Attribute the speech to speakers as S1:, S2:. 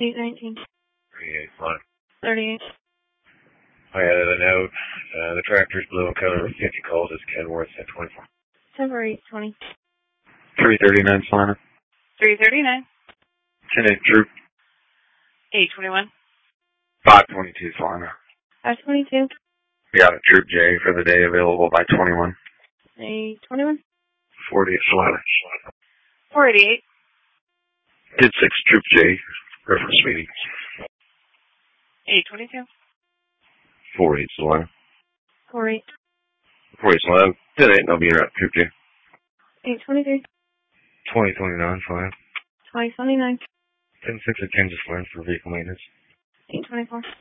S1: 819.
S2: 38, fine.
S1: 38.
S2: I added a note. The tractor's blue and color with 50 calls is Kenworth at 24.
S1: 10-4-8-20.
S3: 339 Solana.
S1: 339.
S3: 10-8 Troop.
S1: 821.
S3: 522 Solana.
S1: 522.
S3: Got a Troop J for the day available by 21.
S1: 821.
S3: 48 Solana.
S1: 488.
S3: Did 6 Troop J. Reference meeting.
S1: 822.
S3: 48 Solana.
S1: 48.
S3: 48 Solana. 10-8, I'll be here at Troop J.
S1: 823.
S3: 2029 Solana.
S1: 2029.
S3: 10-6 at Kansas Land for vehicle maintenance.
S1: 824.